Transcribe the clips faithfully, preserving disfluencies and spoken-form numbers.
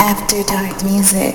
After Dark Music.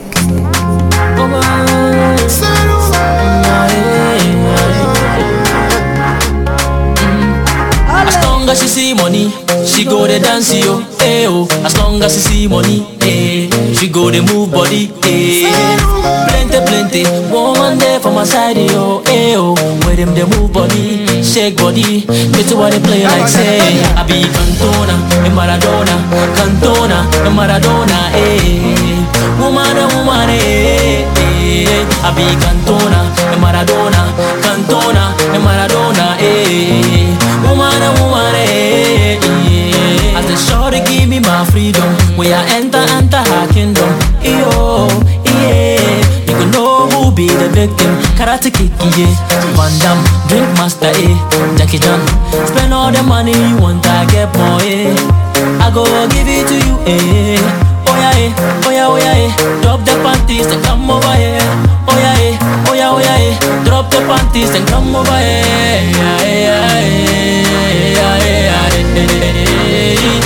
As long as she see money, she go the dance yo, eh oh. As long as she see money, eh, she go the move body, eh. Plenty, plenty, woman there for my side yo, eh oh. Where them they move body, shake body, get to what they play like say. I be Cantona, and Maradona, Cantona, and Maradona, eh. Woman, eh, woman, eh, eh. I be Cantona, and Maradona, Cantona, and Maradona, eh. Woman, eh, woman, eh, eh. As the shorty give me my freedom, where I enter, enter her kingdom, yo, yeah. You can know who be the victim. Karate kick, yeah. Van Damme, drink master, eh. Jackie Chan, spend all the money you want, I get more, eh. I go give it to you, eh. Oh yeah, eh. Oh yeah, oh yeah, eh. Drop the panties and come over here. Oh yeah, eh. Oh yeah, oh yeah, eh. Drop the panties and come over here. Yeah, yeah, yeah, yeah, yeah.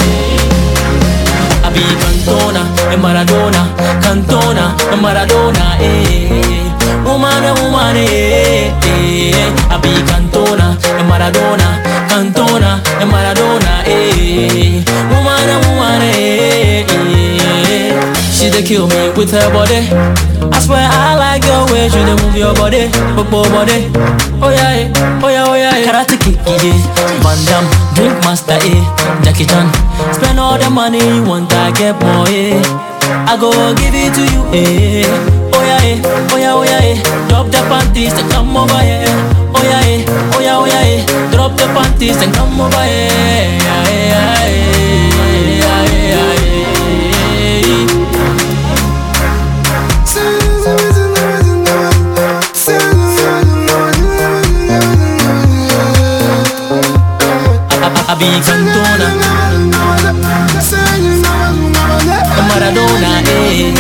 I be Cantona and Maradona, Cantona and Maradona, eh. Woman, eh, woman, eh, eh. I be Cantona and Maradona, Cantona and Maradona, eh. Woman, eh, woman, eh, eh. She dey kill me with her body. I swear I like your way, she dey move your body, popo body. Oh yeah, eh. Oh yeah, oh yeah, eh. Karate kick, yeah. Van Damme, drink master, eh. Jackie Chan, spend all the money you want, I get more, eh. I go give it to you, eh. Oh yeah, eh. Oh yeah, oh yeah, eh. Drop the panties and come over here. Oh yeah, eh. Oh yeah, oh yeah, eh. Drop the panties and come over here. Yeah, yeah, yeah, yeah, yeah, yeah. I be Cantona, Maradona, eh.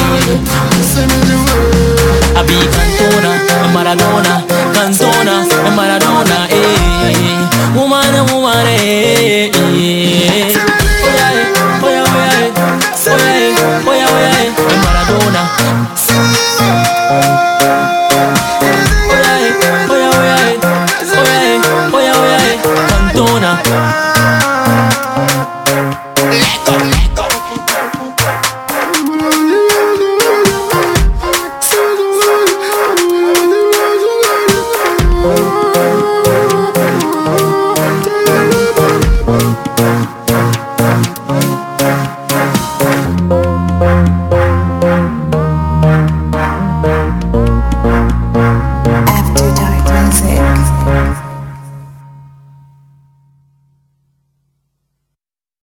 I be Cantona, Maradona, Cantona, Maradona, eh. Woman, eh, woman, eh. Oh yeah, eh. Oh yeah, oh yeah, eh. Oh yeah, eh. Oh yeah, oh yeah, eh. Maradona. Oh yeah, eh. Oh yeah, oh yeah, eh. Oh yeah, eh. Oh yeah, oh yeah, eh. Cantona. Bye.